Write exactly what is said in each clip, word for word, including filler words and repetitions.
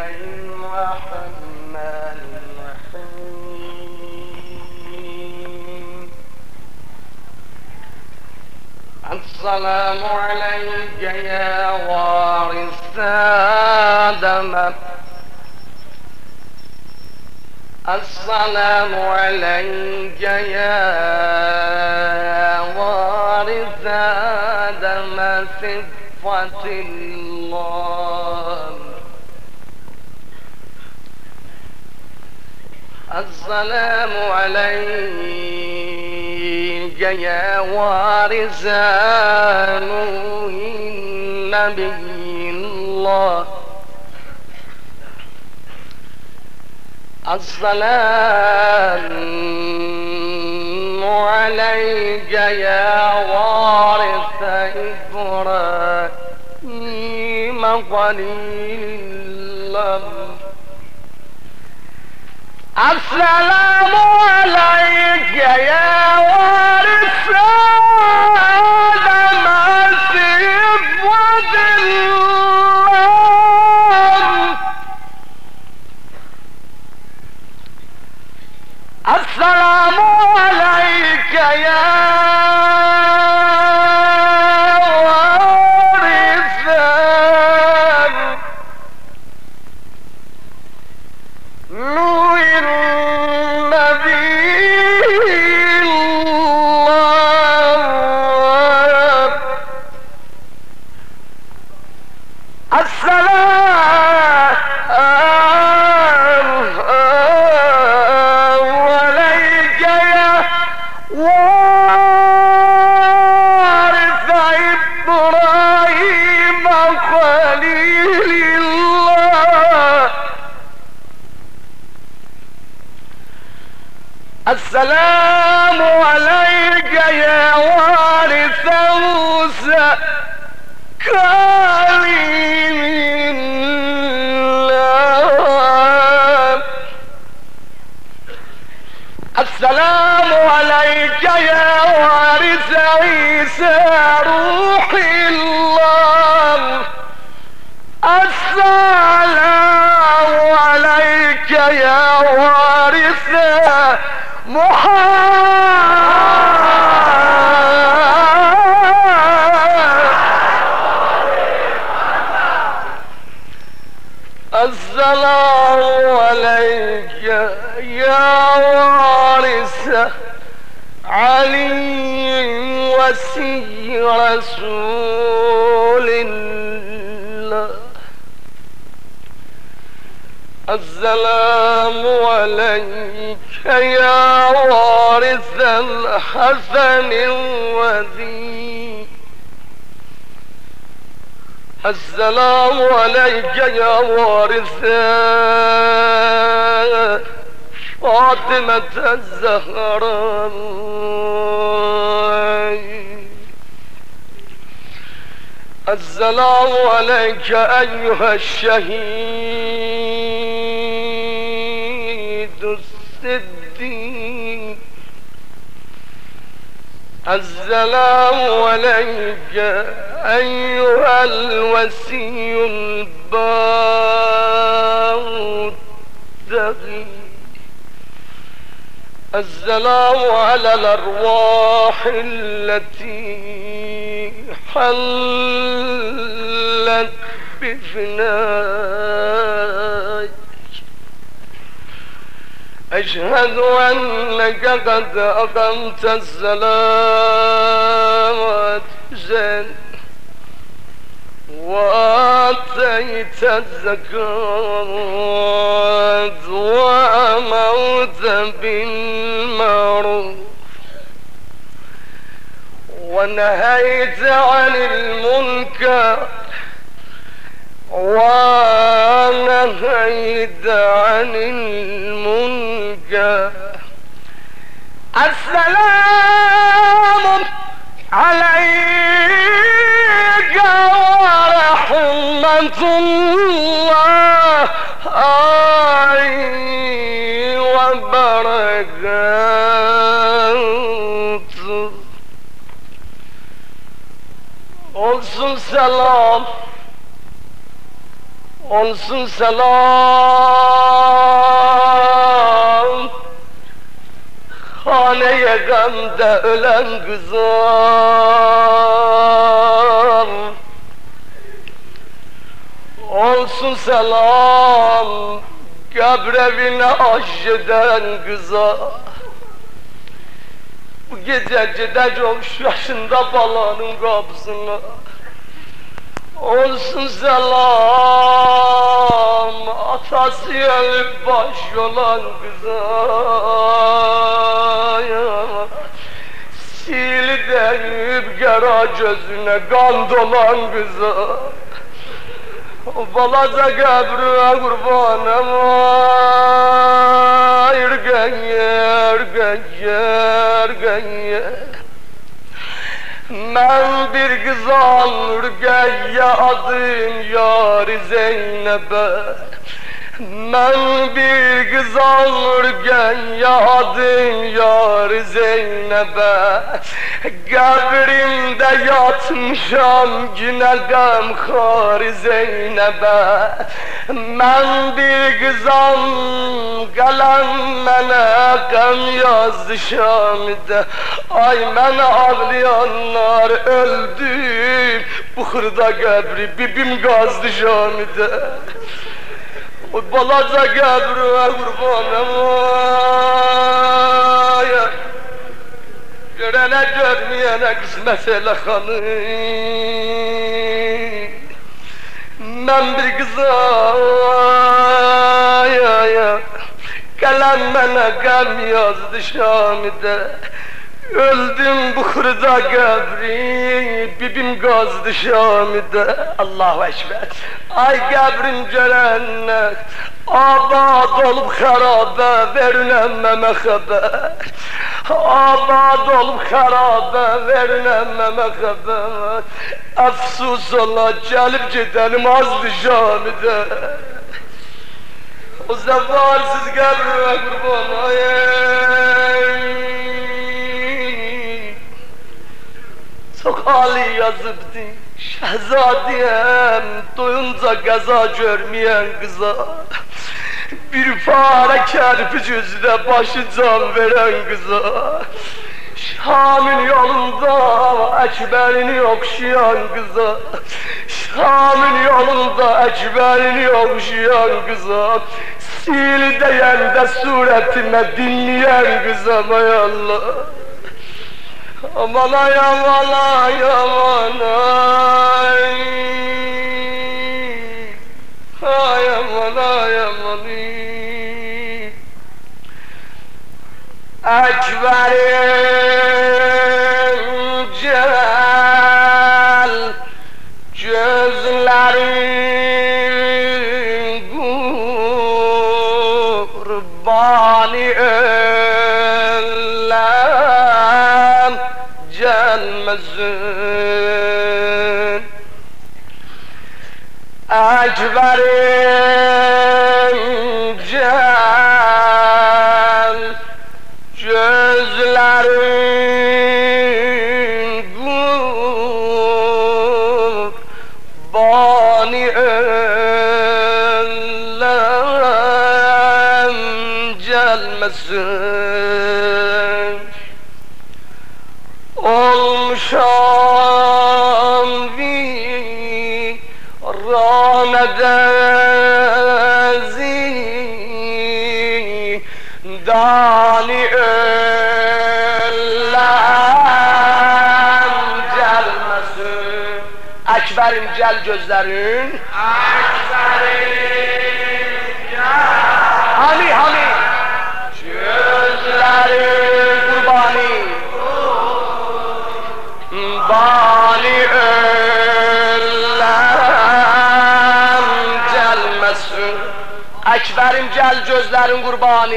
الرحمن الرحيم. السلام عليك يا وارث آدم، السلام عليك يا وارث آدم صفة الله. السلام عليك يا وارث نوح نبي الله. السلام عليك يا وارث إبراهيم خليل الله. السلام عليك يا وارث آدم صفوة الله. السلام عليك يا وارث نوح نبي الله. السلام عليك يا وارث إبراهيم خليل الله. السلام عليك يا وارث موسى كليم الله. السلام عليك يا وارث عيسى روح الله. السلام عليك يا وارث محمد. السلام عليك يا وارث علي وسي رسول الله. السلام عليك يا وارث الحسن وذي. السلام عليك يا وارث فاطمة الزهراء. السلام عليك أيها الشهيد الصديق. السلام عليك أيها الوسي البار التقي. السلام على الأرواح التي حلت بفناك. أشهد أنك قد أقمت الصلاة وآتيت الزكاة وأمرت بالمعروف ونهيت عن المنكر ونهيت عن المنكر. السلام عليك ورحمة الله وبركاته. أنصر السلام، olsun selam haneye gamde ölen kızım, olsun selam kabrevine aşeden kıza. Bu gece gidecek yaşında balanın kapısına, olsun selam atası ölüp baş olan kıza. Sil deyip gera gözüne kan dolan kıza. Balaca kabrine kurbanım ergen ergen ergen. Ben bir kızan Ürgeye adım yar Zeynep'e. Ben bir kızan Ürgeye adım yar Zeynep'e. Kabrimde yatmışam yine gamhar Zeynep'e. Ben bir kızan kalem mene gam yazdı Şam'da. Ay mene ağlayanlar öldü, buhurda kabri bibim gazdı Şam'da. O balaca kabrine kurbanım ay. Görene görmeyene kısmet ele hanım. Ben bir kıza ay ay ay, kalem bana gam yazdı Şam'da. Öldüm buhurda kabri, bibim gazdı Şam'da. Allahu Ekber. Ay kabrim cennet, abad olup harabe, verinememe haber. Abad olup harabe, verinememe haber. Afsus ola, gelip gidelim azdı Şam'da. O zevalsiz kabrime kurban ay. Çok hali yazıptı şehzadiyem, doyunca gaza görmeyen kıza. Bir fare kerpiç yüzüne başı can veren kıza. Şam'ın yolunda ekberini okşayan kıza. Şam'ın yolunda ekberini okşayan kıza. Sil deyen de suretime dinleyen kıza may Allah. Aman ay aman ay aman ay. Ay aman ay aman ay. Ekberim cel gözlerin kurbani öllem gelmesin. Ekberim cel gözlerin kurbani öllem gelmesin. Olmuşam viranede zindani öllem gelmesin. Ekberim gel gözlerin, ekberim gel, hani hani gözlerin kurbani bani öllem gelmesin. Ekberim gel gözlerin kurbani,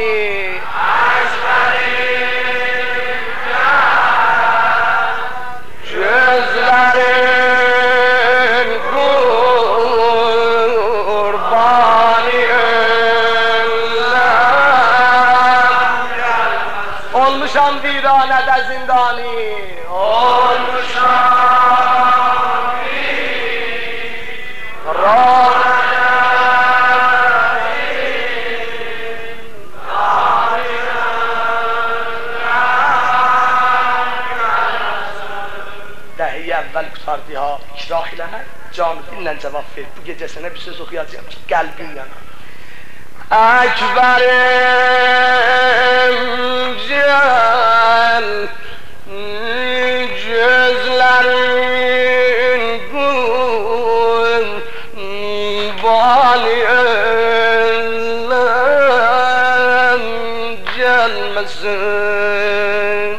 ekberim gel gözlerin kurbani öllem gelmesin. Olmuşam viranede zindani, olmuşam viranede əvvəl qutardıya ikrah eləmək, canı dinlə cavab ver. Bu gecəsinə bir söz oxuyacağım ki, qəlbin yanar. Əkbərim gəl, gözlərin qurbani elləm gəlməsin.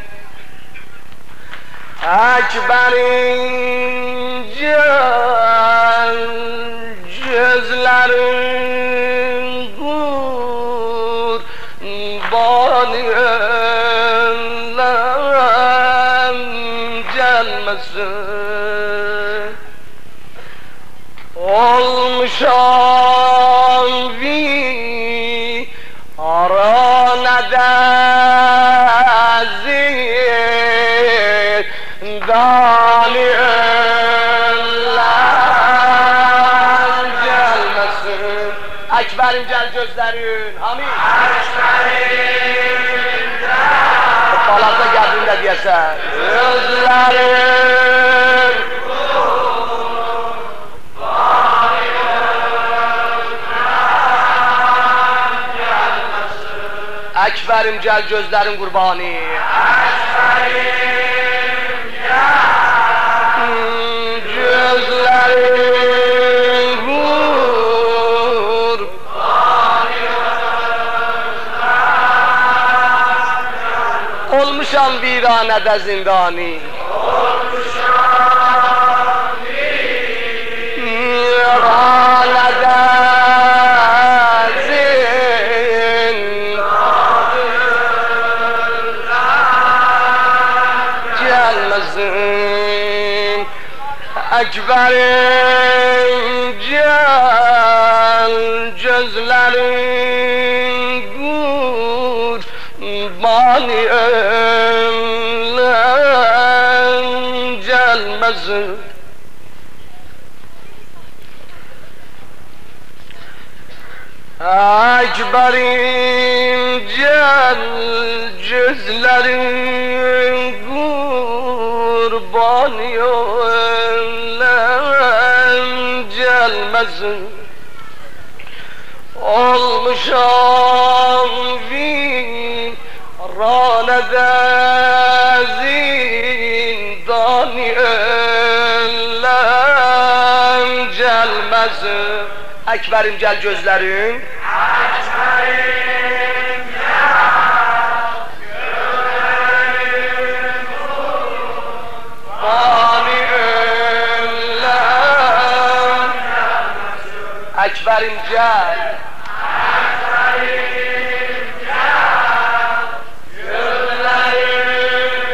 Əkbərim gəl, gözlərin qurbani elləm gəlməsin. Olmuşam viranədə zindani elləm gəlməsin. Əkbərim gəl gözlərin, amin. Əkbərim gəl, balazda gəldiyində deyəsən, gözlərin qurbani elləm gəlməsin. Əkbərim gəl gözlərin qurbani, Əkbərim gəl gözlərin qurbani elləm. Olmuşam viranədə zindani, olmuşam viranədə zindani gəlməsin. Əkbərim gəl gözlərin qurbani elləm gəlməsin. Əkbərim gəl gözlərin qurbani elləm gəlməsin. Olmuşam viranədə zindani elləm gəlməsin. Əkbərim gəl gözlərin, Əkbərim gəl gözlərin qurbani elləm gəlməsin. Əkbərim gəl, Əkbərim gəl gözlərin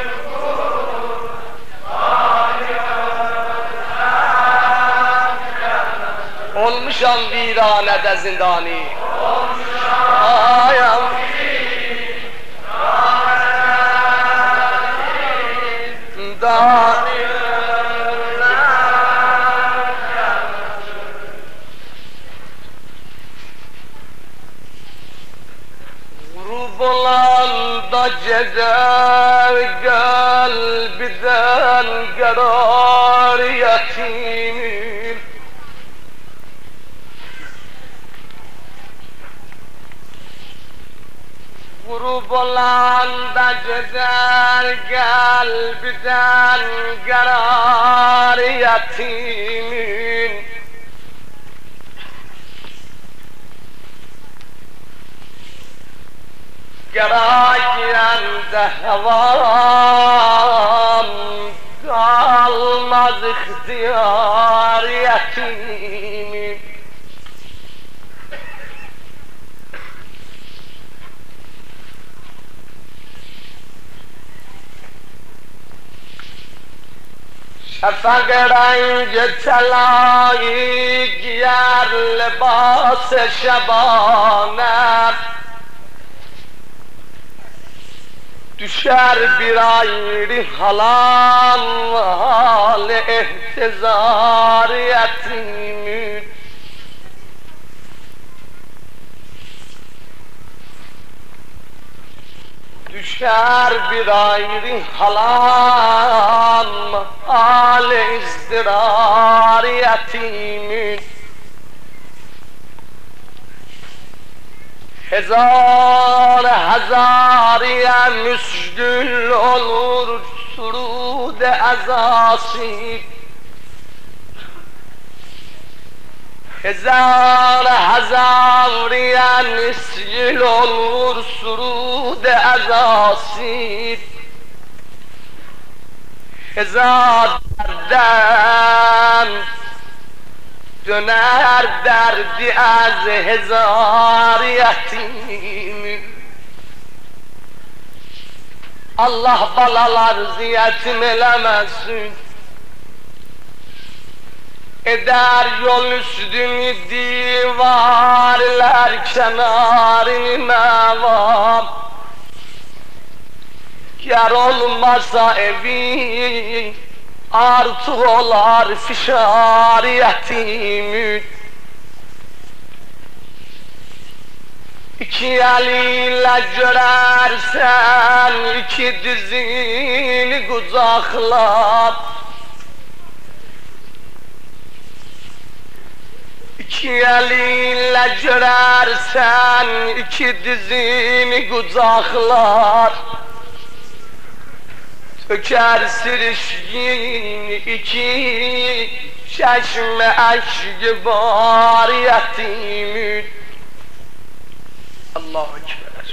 qurbani elləm gəlməsin. Olmuşam viranədə zindani, olmuşam viranədə Qurub olanda gezer qalbdən qərar yetimin. Qurub olanda gezer qalbdən qərar yetimin. Qərar girəndə həvam qalmaz ixtiyar yetimin. شفق رنگ طلایی گیر لباس شبانه düşer bir ayrı halal hal ihtizar yetimin. düşer bir ayrı halam, hal-i izdirar yetimin. Hezar hezariye müşgül olur surud azasi. Hezar hezariye müşgül olur surud azasi. Hezar derdem döner derdi az hezar yetim. Allah balalar ziyetim elemesin. Eder yol üstünü divarlar kenarını mevam. Yer olmasa evi artık olar fişar yetimin. İki eliyle görersen iki dizini kucaklar. İki eliyle görersen iki dizini kucaklar. Töker sirişkin iki çeşme eşki var yetimin. Allahu Ekber.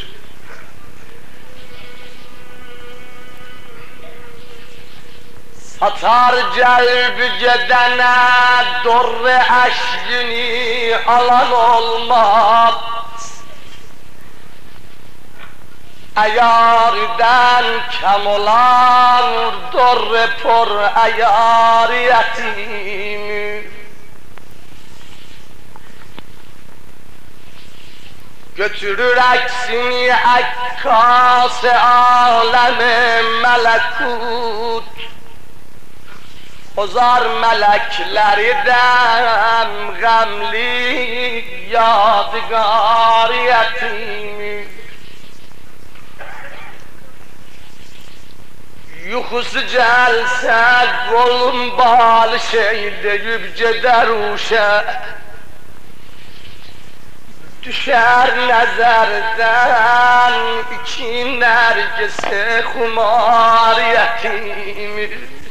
Satar celb gedene dorre eşkini alan olmaz. Ayardan kem olan dorre por ayar yetimi. Götürür aksini akkas-ı alem-i melekut. Ozar meleklerden gamli yadigar yetimi. Yuxusu gelse kolum bağlı şey deyip gider uşa. Düşer nezerden iki nergisi kumar yetimi.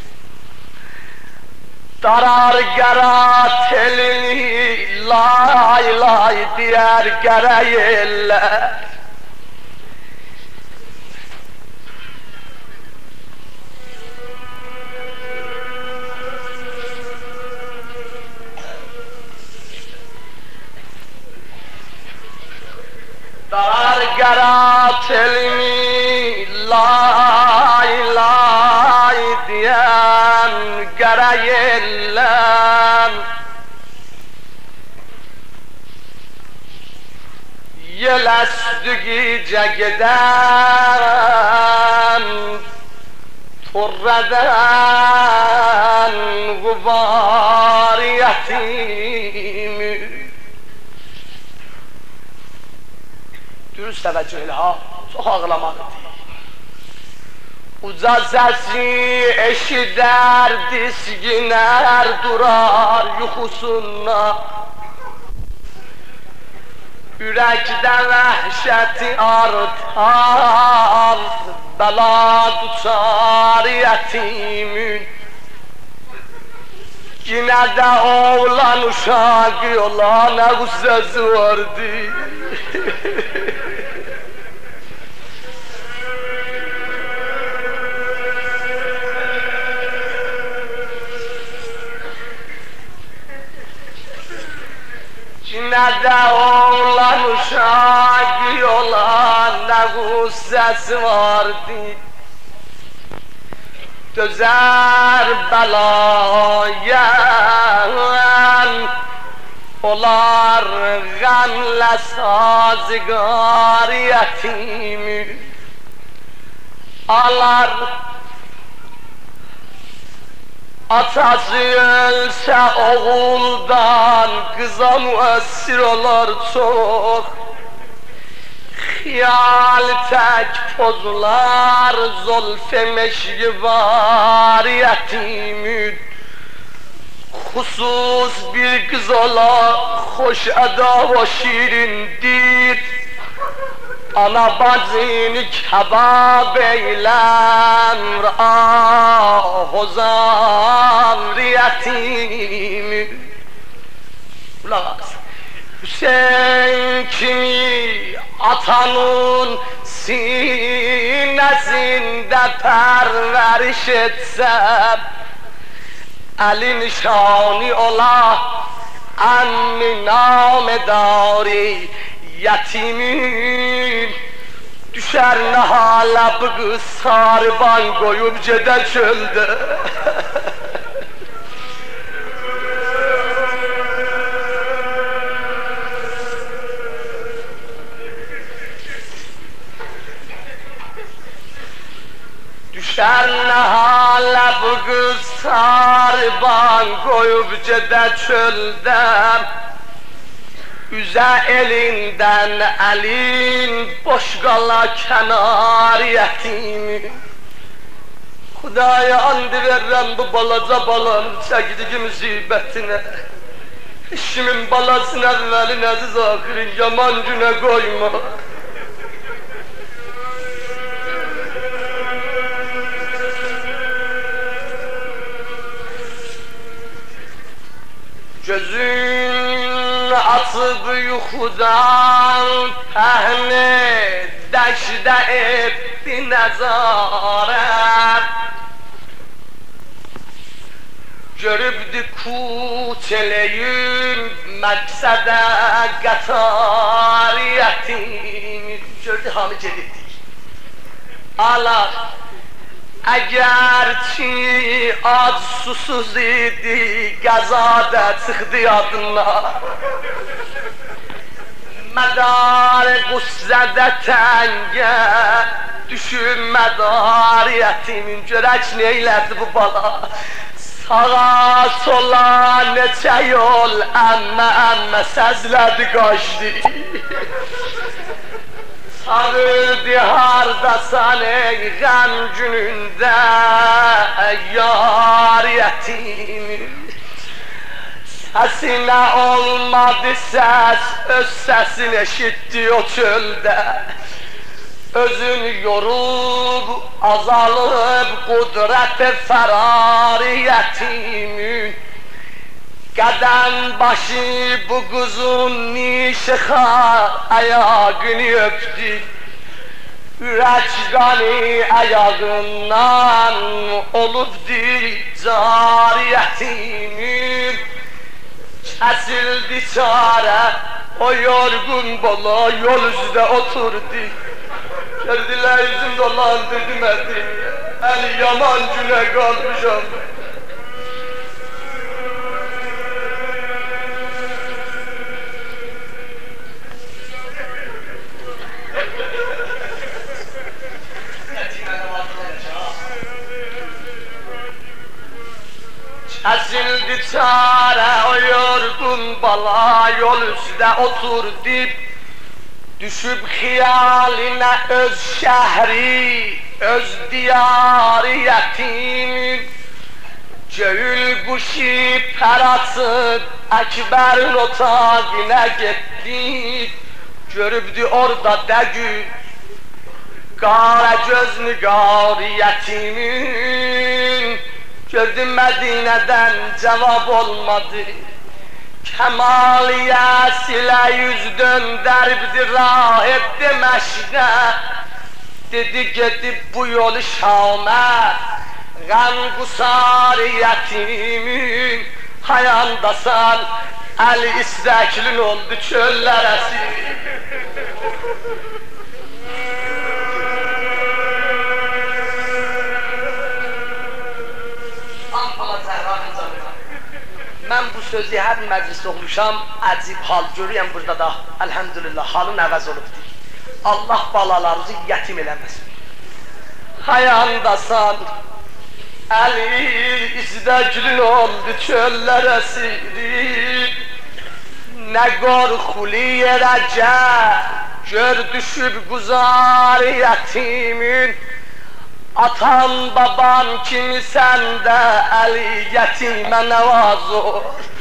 Darar garat elini lay lay diğer gereğiyle. Darar garat elini lay lay diyen gereğiyle. Yelestü gece giden turreden gubar yetimi. Dürüst təvəccüh elə ha, çox ağlamalıdır. Uca səsi eşidər, disginər durar yuxusundan. Ürəkdə vəhşəti artar, bəla duçar yetimin. Yine de oğlan uşağı yola ne güzel vardı. Yine de oğlan uşağı yola ne güzel vardı. Dözer belaya olar gamle sazgar yetimi. Alar atası ölse oğuldan kıza müessir olar çok. Hiyal tek pozlar zolfe meşgi var yetimin Husus bir kız ola hoş eda ve şirindir Ana bacını kebab eylemr ah o zamriyetimin Ulan Hüseyin kimi atanın sinesinde perveriş etsem Ali nişani ola emmi namedari yetimin Düşer ne hala bu kız sarban koyup cede çölde Düşer ne hala bu kız sarban koyup cede çölde Üze elinden elin boş kala kenar yetimin Hudaya and verrem bu balaca balanın çekdiği musibetine İşimin balasını evvelin aziz ahirin yaman güne koyma Gözün atıp yuxudan pəhni dəşdə etdi nəzarət Görübdü kuçeleyim məqsədə qətariyyətin Gördü hamı gedibdik Alar Eğerçi ac susuz idi, gazada çıktı yadına Medar qüssədə təngə, düşünmədar yetimin Görək neylədi bu bala Sağa sola neçə yol, əmmə əmmə səzlədi qaçdı Sarıldı hardasan ey gəm günündə yar yetimin Səsinə olmadı səs, öz səsini eşitdi o çöldə Özünü yorub, azalıb qudrət-i fərari yetimin Qədəm başı bu quzun nişixar ayağını öpdü Ürək qanı ayağından olubdu cariyetimin Kəsildi çarə o yorgun bala yol üzdə oturdu Gördülər yüzüm dolandırdı Mədiniyə Əli yaman günə qalmışam Kəsildi çarə o yorgun bala yol üstə oturdu Düşüb xiyalinə öz şəhri, öz diyarı yetimin Göğül quşi pər açıb Əkbərin otağına getdi Görübdü orada dəgü Qara göz nigarı yetimin Gördüm Medine'den cevap olmadı Kemaliye sile yüz döndürdü rahipti meşne Dedi gidip bu yolu Şam'a Gam kusar yetimin Hayandasan el isteklin oldu çöller esir Ben bu sözü her mecliste okumuşam, acib hal görüyəm burada da, elhamdülillah halın əvəz olubdur. Allah balalarınızı yetim eləməsin. Hayandasan, əli izdə gülün oldu çöllər əsiri, nə qorxulu yerə gəl, Gör düşüp guzar yetimin, atan babam kimi sende eli yetime nevaz ol.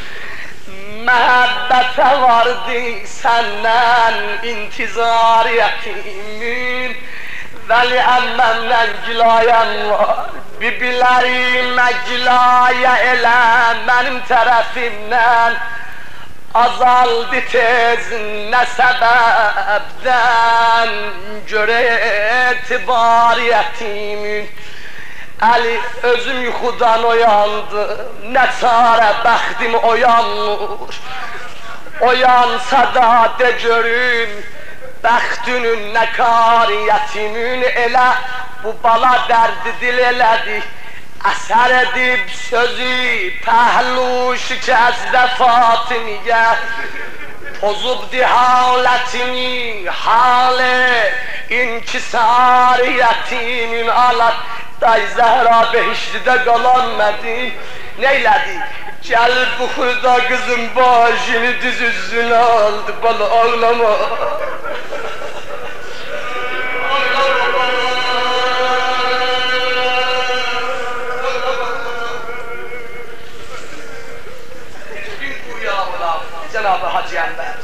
Mehabbete vardı senden intizar yetimin, veli emmemden gilayen var. Bibilerime gilaya ele benim tarafimden, azaldı tez ne sebepten, göre etibar yetimin. Ali özüm yuxudan oyandı, ne çare bəxtim oyanmır. Oyansa da de görüm, bəxtünün ne kar yetimin. Elə bu bala derdi dil elədi, əsər edib sözü pəhlu şikəzdə Fatimiyə. Pozubdi halətini, halı inkisar yetimin. Alat Day Zəhra behişlidə qalanmədi, neylədi? Gəlib bu xurda qızın başını düz üstünə aldı, bala ağlama. Gün buraya ola, Cenab-ı Hacı Ənvər.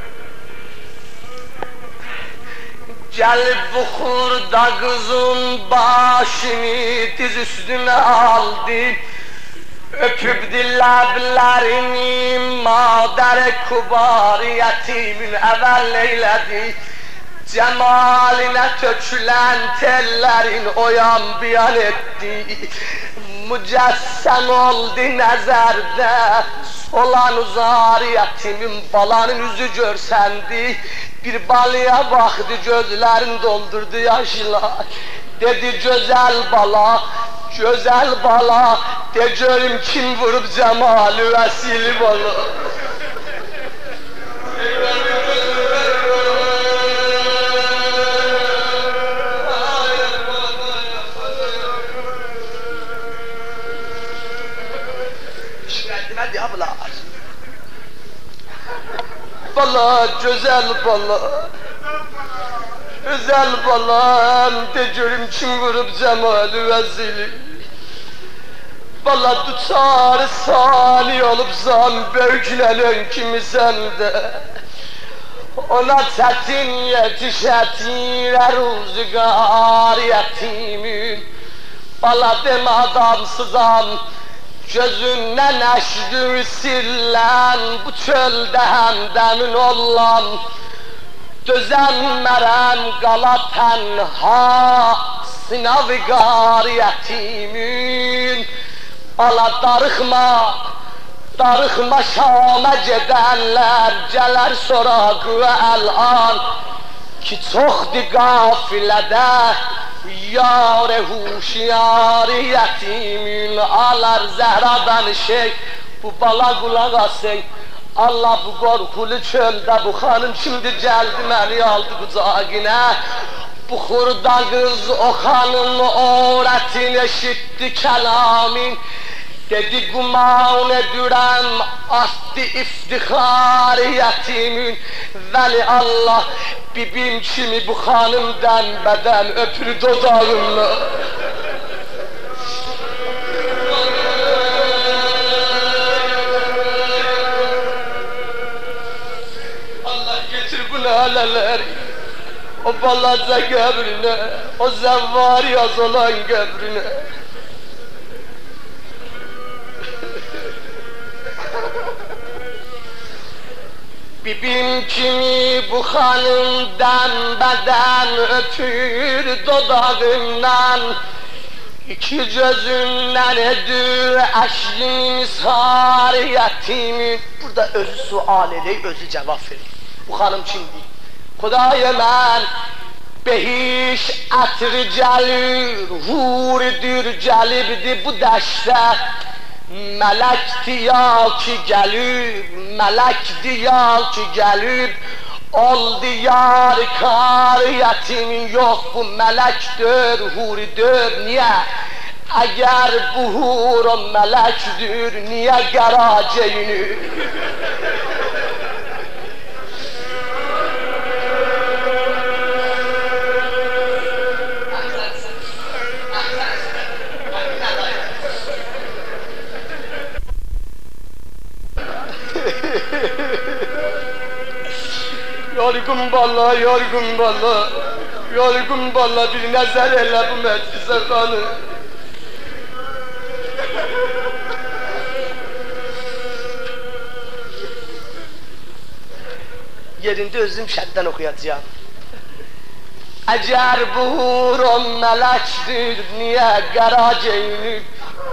Gelip bu xurda kızın başını diz üstüne aldı, öpüp dillablerini madere kubar yetimin evvel eyledi. Cemaline tökülen tellerin oyan biyan etti, mücessem oldu nezerde solan uzar yetimin. Balanın yüzü görsendi, bir balıya baktı, gözlerini doldurdu yaşlar. Dedi güzel bala, güzel bala, de görüm kim vurup cemali vesili bala. Hadi abla. Bala, güzel bala, güzel balam, de görüm kim vurup cemali vezili. Bala tutar sani olup zan böklenen kimi sende, ona çetin yetişetiler ruzgar yetimin. Bala deme adamsızam, gözünden eşdü sillen, bu çölde hemdemin olan. Dözenmerem qala tenha, sınav-ı gar yetimin. Bala darıxma, darıxma Şam'a gedenler, gələr sorağı el-an. Ki çoxdi qafilədə, yar huşyar yetimin. Alar Zəhradan şey, bu bala qulaq asın. Allah bu qorxulu çöldə, bu xanım şimdi gəldi məni aldı qucağına. Bu xurda qız o xanım öğretin eşitti kelamin. Dedi guman edürəm, astı iftixar yetimin. Vəli Allah bibim kimi bu xanımdan bədən öpür dodağımla. Allah getir bu laleleri, o balaca qəbrine, o zəvvar yaz olan qəbrine. Bibim kimi bu xanımdan bədən öpür dodağımdan. İki gözündən edir əşlim sar yetimin. Burada özü sual edək, özü cevap verir. Bu xanım kimdir? Xudaya mən behiş ətri gəlir, huridir gəlibdi bu dəşdə. Melekti ya ki gelip, melekti ya ki gelip, oldu yar kar yetimin. Yok bu melektir, huridir, niye? Eğer bu hur o melektir, niye geraceyini? Yorgun bala, yorgun bala, yorgun bala bir nazar elə bu məclisə xanı. Yerinde özüm şəddən oxuyacağım. Əgər bu huron mələkdir, niyə qəra geyinib?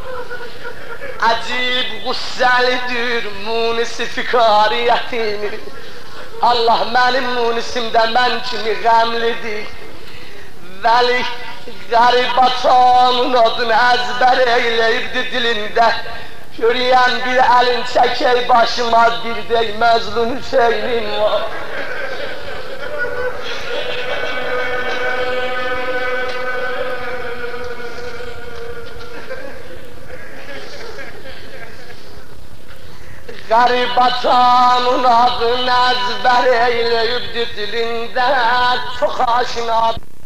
Acib qüssəlidir munisi fikariyyətini. Allah mənim munisimdə mən kimi qəmlidir. Vəli qəribatanın adını əzbər eyləyibdi dilində. Görəyəm bir əlin çəkək başıma bir dey məzlun Hüseynim var. Qəribatanın adını əzbər eyləyibdi dilində. Çox aşinadır.